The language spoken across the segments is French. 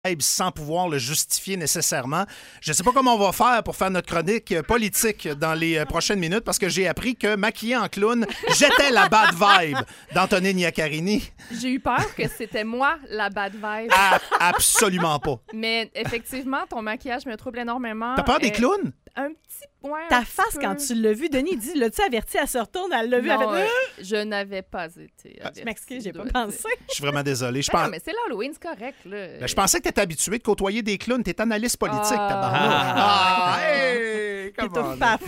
sans pouvoir le justifier nécessairement. Je ne sais pas comment on va faire pour faire notre chronique politique dans les prochaines minutes parce que j'ai appris que maquillée en clown, j'étais la bad vibe d'Antonine Iaccarini. J'ai eu peur que c'était moi la bad vibe. Absolument pas. Mais effectivement, ton maquillage me trouble énormément. T'as peur des clowns? Un petit point. Ta face, quand tu l'as vu, Denis, dit, l'as-tu averti, elle se retourne, elle l'a vu, Non, elle fait... je n'avais pas été avertie. Je m'excuse, j'ai pas dois pensé. dire. Je suis vraiment désolé. Non, mais c'est l'Halloween, c'est correct. Là. Ben, je pensais que tu étais habitué de côtoyer des clowns. Tu es analyste politique, tabarnak. Hey, T'es come tout on. paf.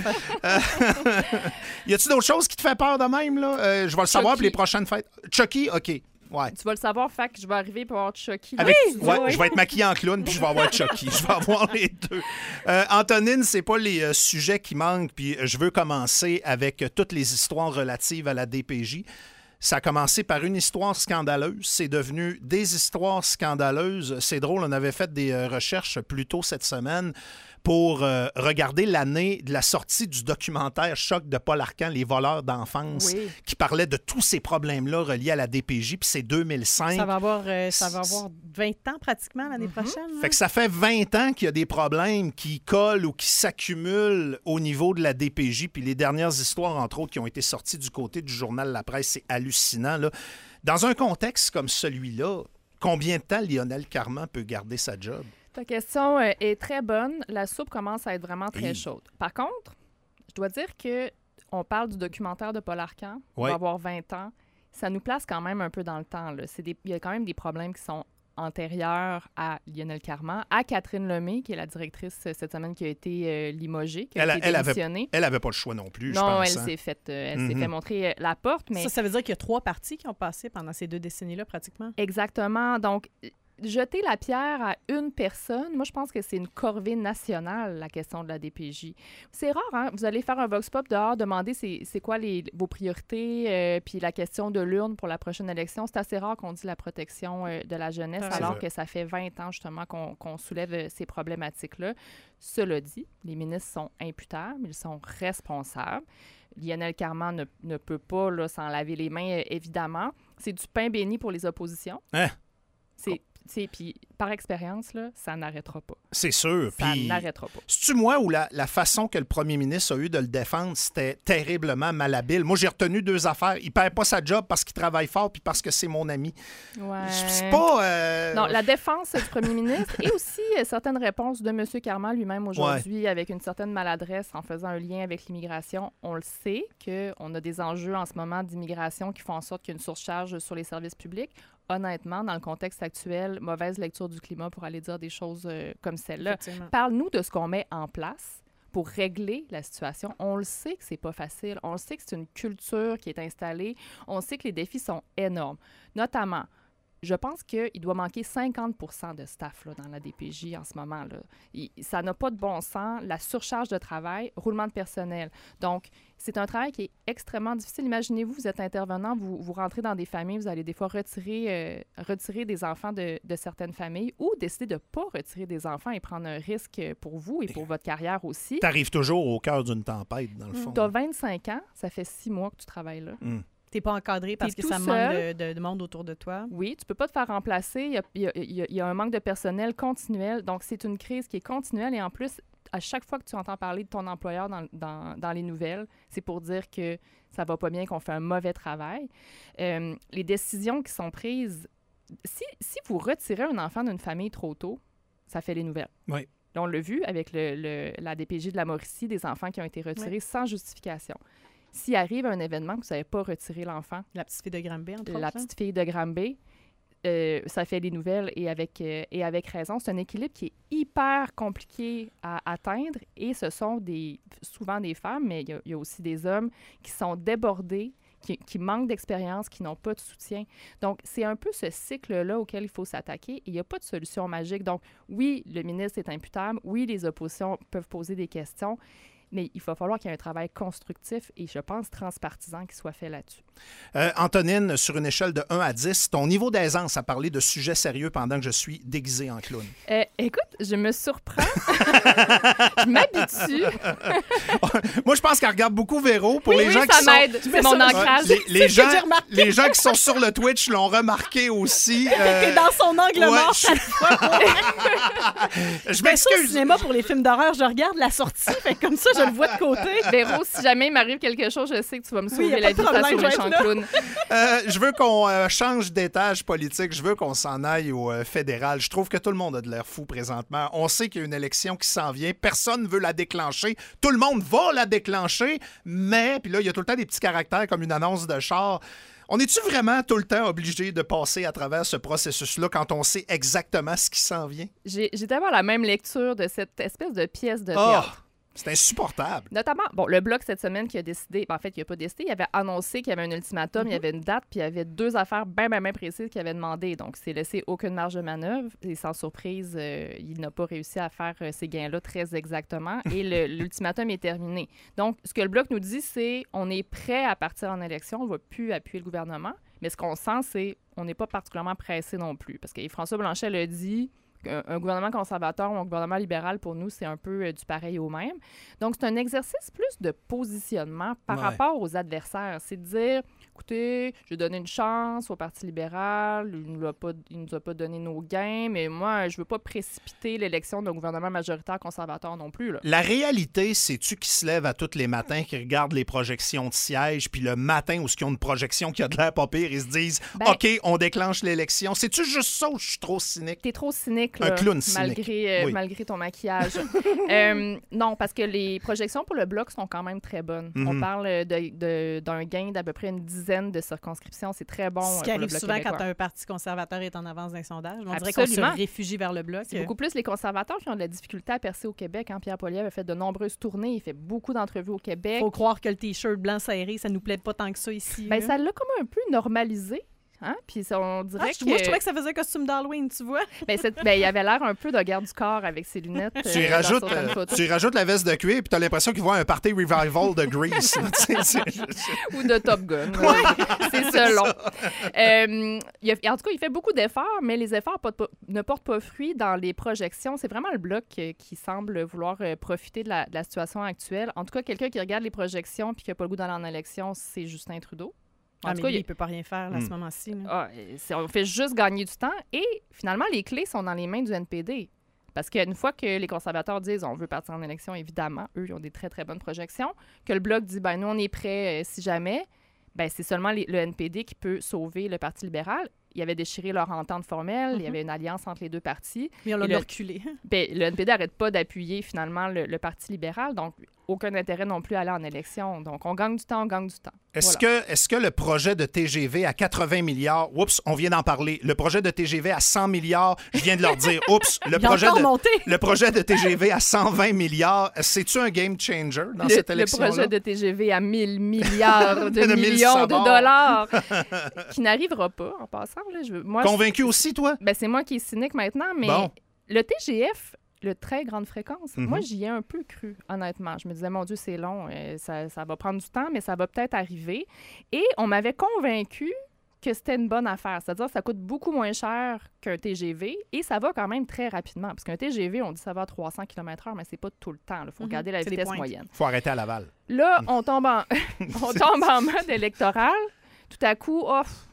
Y a-tu d'autres choses qui te fait peur de même? Là? Je vais le savoir pour les prochaines fêtes. Chucky, OK. Ouais. Tu vas le savoir, fait que je vais arriver pour avoir Chucky. Avec, Oui, ouais, je vais être maquillée en clown puis je vais avoir Chucky. Je vais avoir les deux. Antonine, c'est pas les sujets qui manquent. Puis je veux commencer avec toutes les histoires relatives à la DPJ. Ça a commencé par une histoire scandaleuse. C'est devenu des histoires scandaleuses. C'est drôle, on avait fait des recherches plus tôt cette semaine pour regarder l'année de la sortie du documentaire Choc de Paul Arcand, Les voleurs d'enfance, Oui. qui parlait de tous ces problèmes-là reliés à la DPJ, puis c'est 2005. Ça va avoir 20 ans pratiquement l'année prochaine. Fait que ça fait 20 ans qu'il y a des problèmes qui collent ou qui s'accumulent au niveau de la DPJ, puis les dernières histoires, entre autres, qui ont été sorties du côté du journal La Presse, c'est hallucinant, là. Dans un contexte comme celui-là, combien de temps Lionel Carman peut garder sa job? Ta question est très bonne. La soupe commence à être vraiment très Oui. chaude. Par contre, je dois dire que on parle du documentaire de Paul Arcand. Il Oui. va avoir 20 ans. Ça nous place quand même un peu dans le temps. Là. Il y a quand même des problèmes qui sont antérieurs à Lionel Carman, à Catherine Lemay, qui est la directrice cette semaine qui a été limogée, qui a été démissionnée. Elle avait pas le choix non plus, je non, pense. elle s'est fait montrer la porte. Mais Ça veut dire qu'il y a 3 partis qui ont passé pendant ces 2 décennies-là, pratiquement. exactement. Donc, jeter la pierre à une personne, moi, je pense que c'est une corvée nationale, la question de la DPJ. C'est rare, hein? Vous allez faire un vox pop dehors, demander c'est quoi vos priorités, puis la question de l'urne pour la prochaine élection. C'est assez rare qu'on dise la protection de la jeunesse, C'est alors vrai. que ça fait 20 ans, justement, qu'on soulève ces problématiques-là. Cela dit, les ministres sont imputables, ils sont responsables. Lionel Carman ne peut pas là, s'en laver les mains, évidemment. C'est du pain béni pour les oppositions. Hein? Puis par expérience, là, ça n'arrêtera pas. C'est sûr. Ça Puis, n'arrêtera pas. c'est-tu moi ou la façon que le premier ministre a eu de le défendre, c'était terriblement malhabile? Moi, j'ai retenu 2 affaires. Il perd pas sa job parce qu'il travaille fort puis parce que c'est mon ami. Ouais. C'est pas... Non, la défense du premier ministre et aussi certaines réponses de M. Carman lui-même aujourd'hui avec une certaine maladresse en faisant un lien avec l'immigration. On le sait qu'on a des enjeux en ce moment d'immigration qui font en sorte qu'il y a une surcharge sur les services publics. Honnêtement, dans le contexte actuel, mauvaise lecture du climat pour aller dire des choses comme celle-là. Parle-nous de ce qu'on met en place pour régler la situation. On le sait que c'est pas facile. On le sait que c'est une culture qui est installée. On sait que les défis sont énormes. Notamment, je pense qu'il doit manquer 50 % de staff là, dans la DPJ en ce moment. Là. Ça n'a pas de bon sens. La surcharge de travail, roulement de personnel. Donc, c'est un travail qui est extrêmement difficile. Imaginez-vous, vous êtes intervenant, vous rentrez dans des familles, vous allez des fois retirer des enfants de certaines familles ou décider de ne pas retirer des enfants et prendre un risque pour vous et pour votre carrière aussi. T'arrives toujours au cœur d'une tempête, dans le fond. Tu as 25 ans, ça fait 6 mois que tu travailles là. T'es pas encadré parce T'es que tout ça seul. manque de monde autour de toi. Oui, tu peux pas te faire remplacer. Il y a un manque de personnel continuel. Donc, c'est une crise qui est continuelle. Et en plus, à chaque fois que tu entends parler de ton employeur dans les nouvelles, c'est pour dire que ça va pas bien, qu'on fait un mauvais travail. Les décisions qui sont prises... Si vous retirez un enfant d'une famille trop tôt, ça fait les nouvelles. Oui. Là, on l'a vu avec la DPJ de la Mauricie, des enfants qui ont été retirés sans justification. S'il arrive un événement que vous n'avez pas retiré l'enfant, La petite fille de Granby, entre la autres. petite fille de Granby, ça fait les nouvelles et avec raison. C'est un équilibre qui est hyper compliqué à atteindre et ce sont souvent des femmes, mais il y a aussi des hommes qui sont débordés, qui manquent d'expérience, qui n'ont pas de soutien. Donc, c'est un peu ce cycle-là auquel il faut s'attaquer et il n'y a pas de solution magique. Donc, oui, le ministre est imputable, oui, les oppositions peuvent poser des questions, mais il va falloir qu'il y ait un travail constructif et, je pense, transpartisan qui soit fait là-dessus. Antonine, sur une échelle de 1 à 10, ton niveau d'aisance à parler de sujets sérieux pendant que je suis déguisé en clown? Écoute, je me surprends. Je m'habitue. Moi, je pense qu'elle regarde beaucoup Véro. Pour les gens ça qui m'aide. C'est mon ancrage. Les gens qui sont sur le Twitch l'ont remarqué aussi. T'es dans son angle mort chaque fois. Je Ben ça, au m'excuse. cinéma, pour les films d'horreur, je regarde la sortie, fait que comme ça, je le vois de côté. Véro, si jamais il m'arrive quelque chose, je sais que tu vas me sauver y a la pas vie de face problème, au je vais méchant être là. clown. Je veux qu'on change d'étage politique. Je veux qu'on s'en aille au fédéral. Je trouve que tout le monde a de l'air fou présentement. On sait qu'il y a une élection qui s'en vient. Personne ne veut la déclencher. Tout le monde va la déclencher, mais, puis là, il y a tout le temps des petits caractères comme une annonce de char. On est-tu vraiment tout le temps obligé de passer à travers ce processus-là quand on sait exactement ce qui s'en vient? J'ai tellement la même lecture de cette espèce de pièce de théâtre. C'est insupportable. Notamment, bon, le Bloc cette semaine qui a décidé, en fait, il n'a pas décidé, il avait annoncé qu'il y avait un ultimatum, il y avait une date, puis il y avait 2 affaires bien précises qu'il avait demandé. Donc, c'est laissé aucune marge de manœuvre. Et sans surprise, il n'a pas réussi à faire ces gains-là très exactement. Et l'ultimatum est terminé. Donc, ce que le Bloc nous dit, c'est on est prêt à partir en élection, on ne va plus appuyer le gouvernement. Mais ce qu'on sent, c'est on n'est pas particulièrement pressé non plus. Parce que François Blanchet l'a dit, un gouvernement conservateur ou un gouvernement libéral, pour nous, c'est un peu du pareil au même. Donc, c'est un exercice plus de positionnement par rapport aux adversaires. C'est de dire, écoutez, j'ai donné une chance au Parti libéral, il ne nous a pas donné nos gains, mais moi, je ne veux pas précipiter l'élection d'un gouvernement majoritaire conservateur non plus. Là. La réalité, c'est-tu qui se lève à tous les matins, qui regardent les projections de sièges, puis le matin où ils ont une projection qui a de l'air pas pire, ils se disent « OK, on déclenche l'élection ». C'est-tu juste ça ou je suis trop cynique? T'es trop cynique, Un là, clown cynique. malgré ton maquillage. Non, parce que les projections pour le Bloc sont quand même très bonnes. On parle d'un gain d'à peu près une dizaine de circonscriptions. C'est très bon. Ce qui pour le arrive Bloc souvent québécois. quand un parti conservateur est en avance d'un sondage. On dirait qu'on se Absolument. réfugie vers le Bloc. C'est beaucoup plus les conservateurs qui ont de la difficulté à percer au Québec. Hein? Pierre Poilievre a fait de nombreuses tournées. Il fait beaucoup d'entrevues au Québec. Faut croire que le T-shirt blanc serré, ça nous plaît pas tant que ça ici. Ben, là. ça l'a comme un peu normalisé. Hein? Puis on dirait que... Moi, je trouvais que ça faisait un costume d'Halloween, tu vois. Il avait l'air un peu de garde du corps avec ses lunettes. Tu y rajoutes la veste de cuir puis tu as l'impression qu'il voit un party revival de Grease. Ou de Top Gun. C'est selon. En tout cas, il fait beaucoup d'efforts, mais les efforts ne portent pas fruit dans les projections. C'est vraiment le Bloc qui semble vouloir profiter de la situation actuelle. En tout cas, quelqu'un qui regarde les projections puis qui n'a pas le goût d'aller en élection, c'est Justin Trudeau. Mais lui, il ne peut pas rien faire là, à ce moment-ci. On fait juste gagner du temps. Et finalement, les clés sont dans les mains du NPD. Parce qu'une fois que les conservateurs disent on veut partir en élection, évidemment, eux, ils ont des très, très bonnes projections, que le Bloc dit nous, on est prêts si jamais, c'est seulement le NPD qui peut sauver le Parti libéral. Ils avaient déchiré leur entente formelle, il y avait une alliance entre les deux partis. Mais on l'a reculé. Le NPD n'arrête pas d'appuyer finalement le Parti libéral, donc aucun intérêt non plus à aller en élection. Donc on gagne du temps. Est-ce que le projet de TGV à 80 milliards, oups, on vient d'en parler, le projet de TGV à 100 milliards, je viens de leur dire, oups, le projet de TGV à 120 milliards, c'est-tu un game changer dans cette élection-là? Le projet de TGV à 1000 milliards de millions de dollars, qui n'arrivera pas, en passant. Là, Convaincu aussi, toi? C'est moi qui est cynique maintenant, mais le TGF, le très grande fréquence, moi, j'y ai un peu cru, honnêtement. Je me disais, mon Dieu, c'est long, ça va prendre du temps, mais ça va peut-être arriver. Et on m'avait convaincu que c'était une bonne affaire. C'est-à-dire que ça coûte beaucoup moins cher qu'un TGV et ça va quand même très rapidement. Parce qu'un TGV, on dit ça va à 300 km/h, mais c'est pas tout le temps. Il faut regarder la vitesse moyenne. Il faut arrêter à Laval. Là, on tombe en mode électoral. Tout à coup,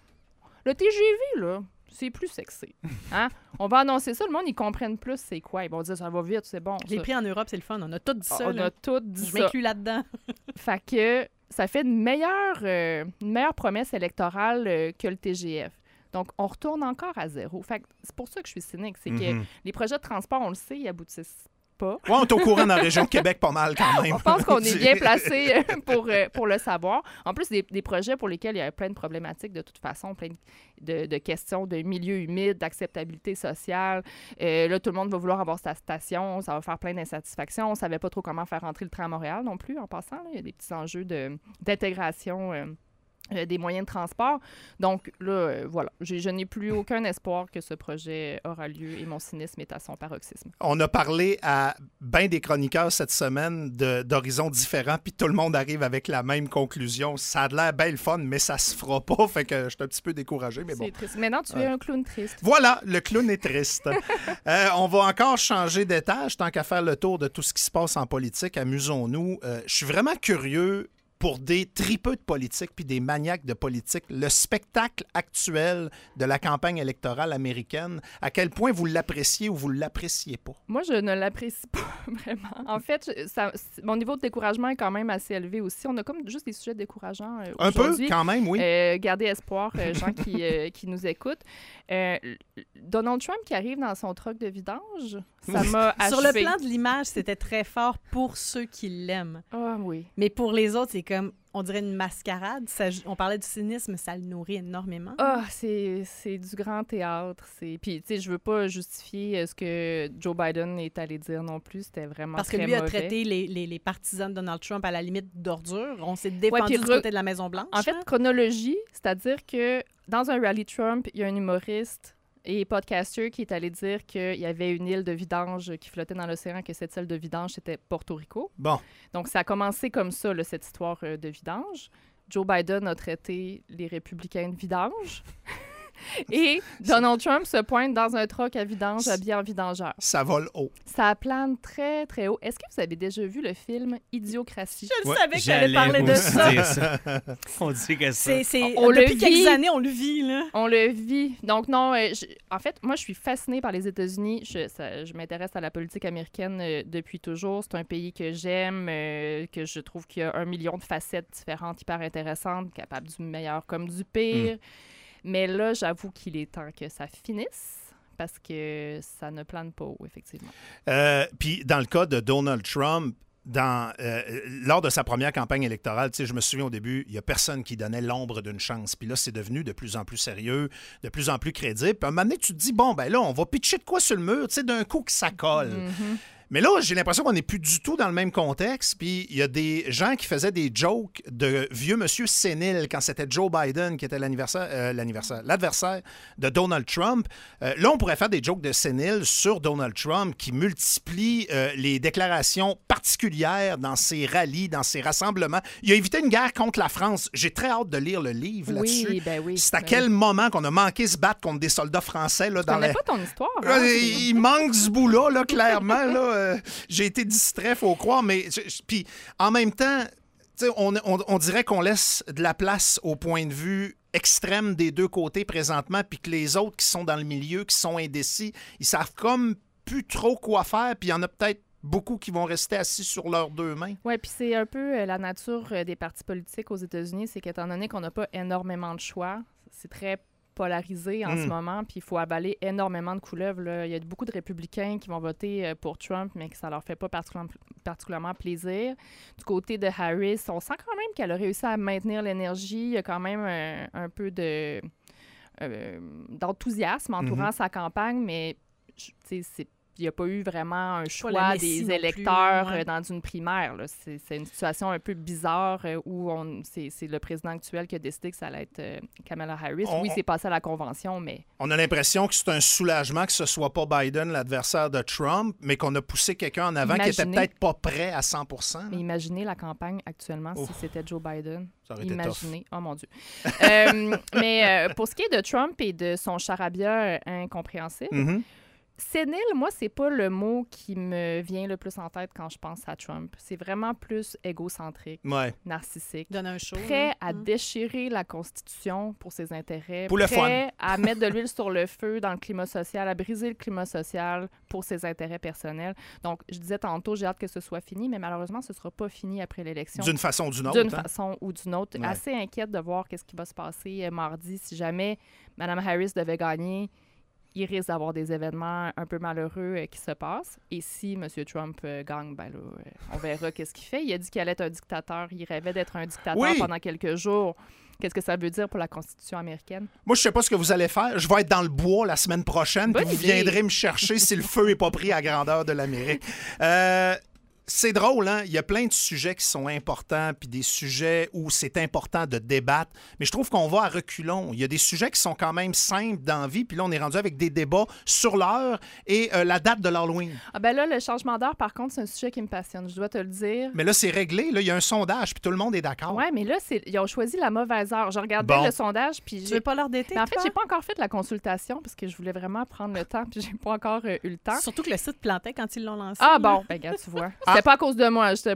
le TGV, là, c'est plus sexy. Hein? On va annoncer ça, le monde, ils comprennent plus c'est quoi. Ils vont dire, ça va vite, c'est bon. Les prix en Europe, c'est le fun. On a tout dit ça. On a tout dit ça. Je m'inclus là-dedans. Fait que ça fait une meilleure promesse électorale que le TGF. Donc, on retourne encore à zéro. Fait que c'est pour ça que je suis cynique. C'est que les projets de transport, on le sait, ils aboutissent pas. Oui, on est au courant dans la région de Québec pas mal quand même. On pense qu'on est bien placé pour le savoir. En plus, des projets pour lesquels il y a plein de problématiques de toute façon, plein de questions de milieu humide, d'acceptabilité sociale. Là, tout le monde va vouloir avoir sa station. Ça va faire plein d'insatisfactions. On ne savait pas trop comment faire rentrer le train à Montréal non plus, en passant. Là. Il y a des petits enjeux d'intégration des moyens de transport. Donc là, voilà, je n'ai plus aucun espoir que ce projet aura lieu et mon cynisme est à son paroxysme. On a parlé à bien des chroniqueurs cette semaine d'horizons différents, puis tout le monde arrive avec la même conclusion. Ça a l'air bien le fun, mais ça se fera pas, fait que je suis un petit peu découragé, mais bon. C'est triste. Maintenant, tu es un clown triste. Voilà, le clown est triste. On va encore changer d'étage, tant qu'à faire le tour de tout ce qui se passe en politique. Amusons-nous. Je suis vraiment curieux pour des tripeux de politique puis des maniaques de politique, le spectacle actuel de la campagne électorale américaine, à quel point vous l'appréciez ou vous ne l'appréciez pas? Moi, je ne l'apprécie pas vraiment. En fait, mon niveau de découragement est quand même assez élevé aussi. On a comme juste des sujets décourageants un peu, aujourd'hui. quand même, oui. Gardez espoir, gens qui nous écoutent. Donald Trump qui arrive dans son truck de vidange, ça m'a achevé. Sur le plan de l'image, c'était très fort pour ceux qui l'aiment. Ah oui. Mais pour les autres, c'est comme, on dirait une mascarade. On parlait du cynisme, ça le nourrit énormément. Ah, c'est du grand théâtre. Puis, tu sais, je veux pas justifier ce que Joe Biden est allé dire non plus. C'était vraiment parce que très lui mauvais. a traité les partisans de Donald Trump à la limite d'ordure. On s'est défendu du côté de la Maison-Blanche. En fait, chronologie, c'est-à-dire que dans un rallye Trump, il y a un humoriste et podcaster qui est allé dire qu'il y avait une île de vidange qui flottait dans l'océan, que cette île de vidange, c'était Porto Rico. Bon. Donc, ça a commencé comme ça, là, cette histoire de vidange. Joe Biden a traité les républicains de vidange. Et Donald Trump se pointe dans un truck à vidange, habillé en vidangeur. Ça vole haut. Ça plane très, très haut. Est-ce que vous avez déjà vu le film Idiocratie? Je savais que j'allais parler de ça. On dit que ça. Depuis quelques années, on le vit, là. On le vit. Donc, non, en fait, moi, je suis fascinée par les États-Unis. Je m'intéresse à la politique américaine depuis toujours. C'est un pays que j'aime, que je trouve qu'il y a 1 million de facettes différentes, hyper intéressantes, capables du meilleur comme du pire. Mais là, j'avoue qu'il est temps que ça finisse parce que ça ne plane pas haut, effectivement. Puis, dans le cas de Donald Trump, lors de sa première campagne électorale, je me souviens au début, il n'y a personne qui donnait l'ombre d'une chance. Puis là, c'est devenu de plus en plus sérieux, de plus en plus crédible. Puis à un moment donné, tu te dis, bon, ben là, on va pitcher de quoi sur le mur, d'un coup que ça colle. Mm-hmm. Mais là, j'ai l'impression qu'on n'est plus du tout dans le même contexte. Puis il y a des gens qui faisaient des jokes de vieux monsieur sénile quand c'était Joe Biden qui était l'adversaire de Donald Trump. Là, on pourrait faire des jokes de sénile sur Donald Trump qui multiplie les déclarations particulières dans ses rallyes, dans ses rassemblements. Il a évité une guerre contre la France. J'ai très hâte de lire le livre là-dessus. Ben oui. C'est à quel moment qu'on a manqué se battre contre des soldats français. Là, tu connais pas ton histoire. Hein? Il manque ce bout-là, là, clairement. Là. J'ai été distrait, faut croire, mais puis en même temps, on dirait qu'on laisse de la place au point de vue extrême des deux côtés présentement, puis que les autres qui sont dans le milieu, qui sont indécis, ils savent comme plus trop quoi faire, puis il y en a peut-être beaucoup qui vont rester assis sur leurs deux mains. Oui, puis c'est un peu la nature des partis politiques aux États-Unis, c'est qu'étant donné qu'on n'a pas énormément de choix, c'est très polarisé en ce moment, puis il faut avaler énormément de couleuvres. Là. Il y a beaucoup de républicains qui vont voter pour Trump, mais que ça leur fait pas particulièrement plaisir. Du côté de Harris, on sent quand même qu'elle a réussi à maintenir l'énergie. Il y a quand même un peu d'enthousiasme entourant sa campagne, mais il n'y a pas eu vraiment un choix des électeurs dans une primaire. Là. C'est une situation un peu bizarre où c'est le président actuel qui a décidé que ça allait être Kamala Harris. Oui, c'est passé à la convention, mais... On a l'impression que c'est un soulagement que ce soit pas Biden, l'adversaire de Trump, mais qu'on a poussé quelqu'un en avant qui était peut-être pas prêt à 100%. Mais imaginez la campagne actuellement si c'était Joe Biden. Ça aurait été imaginez. Oh mon Dieu. Mais pour ce qui est de Trump et de son charabia incompréhensible, sénile, moi, c'est pas le mot qui me vient le plus en tête quand je pense à Trump. C'est vraiment plus égocentrique, narcissique. Donne un show. Prêt à déchirer la Constitution pour ses intérêts. Pour le fun. Prêt à mettre de l'huile sur le feu dans le climat social, à briser le climat social pour ses intérêts personnels. Donc, je disais tantôt, j'ai hâte que ce soit fini, mais malheureusement, ce sera pas fini après l'élection. D'une façon ou d'une autre. D'une façon ou d'une autre. Ouais. Assez inquiète de voir qu'est-ce qui va se passer mardi si jamais Mme Harris devait gagner. Il risque d'avoir des événements un peu malheureux qui se passent. Et si M. Trump gagne, ben là, on verra qu'est-ce qu'il fait. Il a dit qu'il allait être un dictateur. Il rêvait d'être un dictateur pendant quelques jours. Qu'est-ce que ça veut dire pour la Constitution américaine? Moi, je sais pas ce que vous allez faire. Je vais être dans le bois la semaine prochaine, puis vous viendrez me chercher si le feu n'est pas pris à grandeur de l'Amérique. C'est drôle, hein? Il y a plein de sujets qui sont importants, puis des sujets où c'est important de débattre. Mais je trouve qu'on va à reculons. Il y a des sujets qui sont quand même simples dans la vie, puis là, on est rendu avec des débats sur l'heure et la date de l'Halloween. Ah ben là, le changement d'heure, par contre, c'est un sujet qui me passionne, je dois te le dire. Mais là, c'est réglé. Là, il y a un sondage, puis tout le monde est d'accord. Oui, mais là, ils ont choisi la mauvaise heure. Je regardais le sondage, puis Tu veux pas l'heure d'été, en fait, j'ai pas encore fait la consultation parce que je voulais vraiment prendre le temps, puis j'ai pas encore eu le temps. Surtout que le site plantait quand ils l'ont lancé. Ah bon, ben regarde, tu vois. C'était pas à cause de moi, j'étais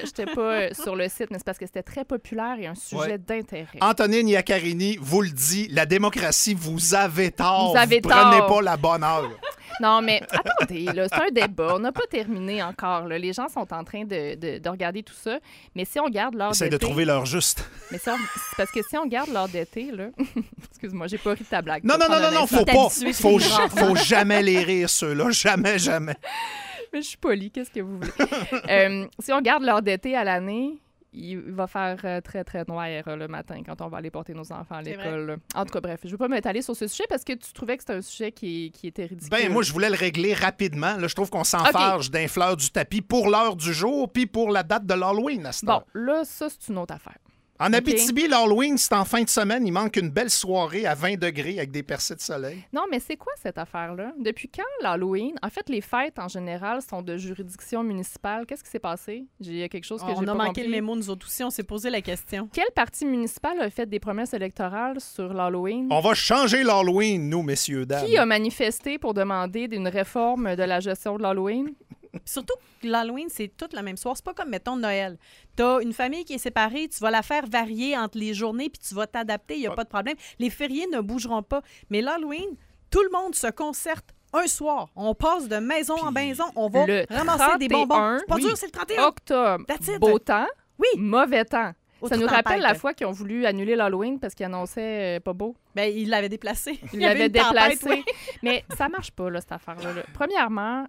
pas sur le site, mais c'est parce que c'était très populaire et un sujet d'intérêt. Antonine Iaccarini vous le dit, la démocratie, vous avez tort. Vous avez tort. Prenez pas la bonne heure. Non, mais attendez, là, c'est un débat. On n'a pas terminé encore. Là. Les gens sont en train de regarder tout ça. Mais si on garde l'heure d'été... Essaye de trouver l'heure juste. Mais c'est parce que si on garde l'heure d'été, là... Excuse-moi, j'ai pas ri de ta blague. Non, faut pas. Faut jamais les rire, ceux-là. Jamais, jamais. Mais je suis polie, qu'est-ce que vous voulez? Si on garde l'heure d'été à l'année... Il va faire très, très noir le matin quand on va aller porter nos enfants à l'école. En tout cas, bref, je ne veux pas m'étaler sur ce sujet parce que tu trouvais que c'était un sujet qui était ridicule. Ben moi, je voulais le régler rapidement. Là, je trouve qu'on s'enfarge d'un fleur du tapis pour l'heure du jour puis pour la date de l'Halloween à cette heure. Bon, là, ça, c'est une autre affaire. En Abitibi, l'Halloween, c'est en fin de semaine. Il manque une belle soirée à 20 degrés avec des percées de soleil. Non, mais c'est quoi cette affaire-là? Depuis quand l'Halloween? En fait, les fêtes, en général, sont de juridiction municipale. Qu'est-ce qui s'est passé? Il y a quelque chose que j'ai pas compris. On a manqué le mémo, nous autres aussi. On s'est posé la question. Quel parti municipal a fait des promesses électorales sur l'Halloween? On va changer l'Halloween, nous, messieurs, dames. Qui a manifesté pour demander une réforme de la gestion de l'Halloween? Surtout que l'Halloween, c'est toute la même soirée. C'est pas comme, mettons, Noël. T'as une famille qui est séparée, tu vas la faire varier entre les journées, puis tu vas t'adapter, il n'y a pas de problème. Les fériés ne bougeront pas. Mais l'Halloween, tout le monde se concerte un soir. On passe de maison en maison, on va ramasser des bonbons. C'est pas dur, c'est le 31 octobre. Beau temps, mauvais temps. Ça nous rappelle la fois qu'ils ont voulu annuler l'Halloween parce qu'ils annonçaient pas beau. Bien, ils l'avaient déplacé. Ils l'avaient déplacé. Mais ça marche pas, là, cette affaire-là. Premièrement,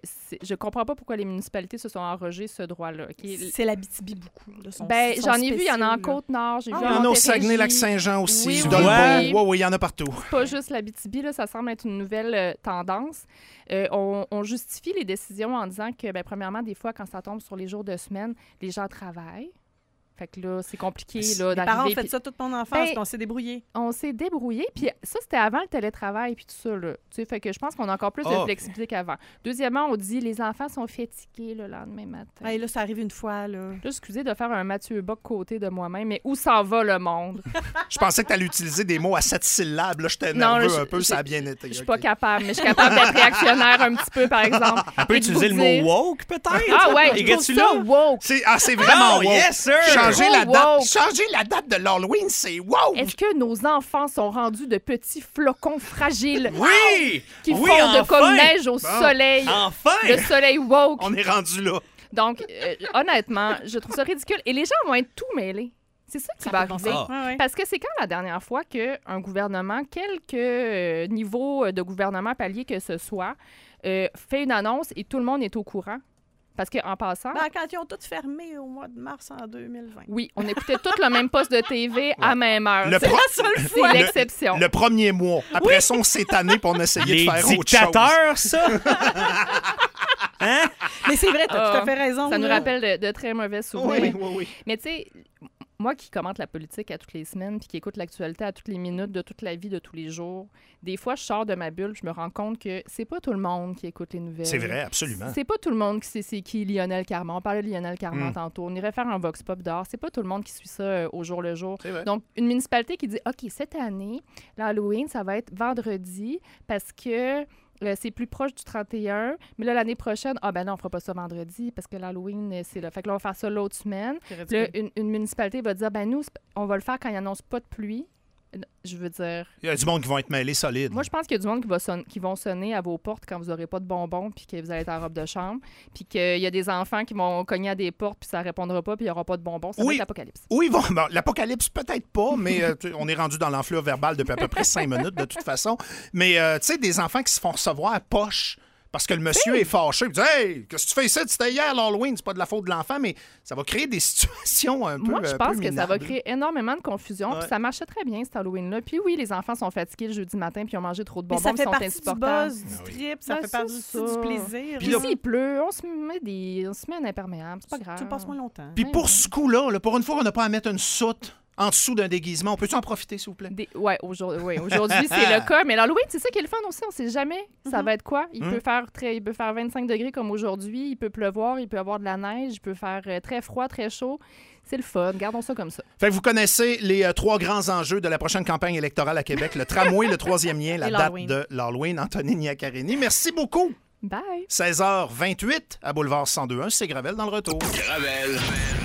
je comprends pas pourquoi les municipalités se sont arrogées ce droit-là. C'est l'Abitibi beaucoup. J'en ai vu, il y en a en Côte-Nord. Il y en a au Saguenay-Lac-Saint-Jean aussi. Oui, il y en a partout. Pas juste l'Abitibi, là, ça semble être une nouvelle tendance. On justifie les décisions en disant que, premièrement, des fois, quand ça tombe sur les jours de semaine, les gens travaillent. Fait que là, c'est compliqué là, d'arriver. Les parents ont fait ça toute mon enfance, puis on s'est débrouillé. On s'est débrouillé, puis ça, c'était avant le télétravail, puis tout ça, là. Tu sais, fait que je pense qu'on a encore plus de flexibilité qu'avant. Deuxièmement, on dit les enfants sont fatigués le lendemain matin. Là, ça arrive une fois, là. Là, excusez de faire un Mathieu Bock côté de moi-même, mais où s'en va le monde? Je pensais que tu allais utiliser des mots à 7 syllabes. Là, j'étais nerveux un peu, ça a bien été. Je suis pas capable, mais je suis capable d'être réactionnaire un petit peu, par exemple. Elle peut utiliser le mot woke, peut-être? Ah ouais, je trouve ça woke. C'est vraiment woke. Yes, sir! Changer la date de l'Halloween, c'est wow! Est-ce que nos enfants sont rendus de petits flocons fragiles? Oui! Qui font de comme neige au soleil. Enfin! Le soleil woke. On est rendu là. Donc, honnêtement, je trouve ça ridicule. Et les gens vont être tout mêlés. C'est ça qui va arriver. Parce que c'est quand la dernière fois qu'un gouvernement, quelque niveau de gouvernement palier que ce soit, fait une annonce et tout le monde est au courant? Parce qu'en passant... quand ils ont tout fermé au mois de mars en 2020. Oui, on écoutait tous le même poste de TV à même heure. C'est la seule fois. C'est l'exception. Le premier mois. Après ça, on s'est tanné pour on essayait de faire autre chose. Les dictateurs, ça! Hein? Mais c'est vrai, t'as tout à fait raison. Ça nous rappelle de très mauvais souvenirs. Oui. Mais tu sais... Moi qui commente la politique à toutes les semaines puis qui écoute l'actualité à toutes les minutes de toute la vie de tous les jours, des fois, je sors de ma bulle, je me rends compte que c'est pas tout le monde qui écoute les nouvelles. C'est vrai, absolument. C'est pas tout le monde qui sait c'est qui Lionel Carman. On parlait de Lionel Carman tantôt. On irait faire un vox pop dehors. C'est pas tout le monde qui suit ça au jour le jour. Donc, une municipalité qui dit « OK, cette année, l'Halloween, ça va être vendredi parce que... » c'est plus proche du 31, mais là, l'année prochaine, non, on fera pas ça vendredi parce que l'Halloween, c'est là. Fait que là, on va faire ça l'autre semaine. Là, une municipalité va dire, nous, on va le faire quand il n'annonce pas de pluie. Je veux dire... Il y a du monde qui vont être mêlés solides. Moi, je pense qu'il y a du monde qui vont sonner à vos portes quand vous n'aurez pas de bonbons puis que vous allez être en robe de chambre. Puis qu'il y a des enfants qui vont cogner à des portes puis ça ne répondra pas puis il n'y aura pas de bonbons. Ça va être l'apocalypse. Oui, l'apocalypse, peut-être pas, mais on est rendu dans l'enflure verbale depuis à peu près 5 minutes de toute façon. Mais tu sais, des enfants qui se font recevoir à poche Parce que le monsieur est fâché. Il dit « Hey, qu'est-ce que tu fais ici? C'était hier l'Halloween. C'est pas de la faute de l'enfant. » Mais ça va créer des situations un peu Moi, je pense que ça va minables. créer énormément de confusion. Ouais. Puis ça marchait très bien, cet Halloween-là. Puis oui, les enfants sont fatigués le jeudi matin puis ils ont mangé trop de Mais bonbons, ça ils fait sont partie du insupportables. buzz, du trip, ça Ben, fait c'est partie ça. du plaisir. Puis s'il pleut, on se met un imperméable, c'est pas grave. Tu passes moins longtemps. Puis Ouais, pour ouais. ce coup-là, là, pour une fois, on n'a pas à mettre une soute en dessous d'un déguisement. On peut-tu en profiter, s'il vous plaît? Ouais, aujourd'hui, c'est le cas. Mais l'Halloween, c'est ça qui est le fun aussi. On sait jamais ça va être quoi. Il peut faire 25 degrés comme aujourd'hui. Il peut pleuvoir, il peut avoir de la neige, il peut faire très froid, très chaud. C'est le fun. Gardons ça comme ça. Fait que vous connaissez les trois grands enjeux de la prochaine campagne électorale à Québec. Le tramway, le troisième lien, la Et date l'Halloween. de l'Halloween. Antonine Iacarini, merci beaucoup. Bye! 16h28 à Boulevard 102.1. C'est Gravel dans le retour. Gravel.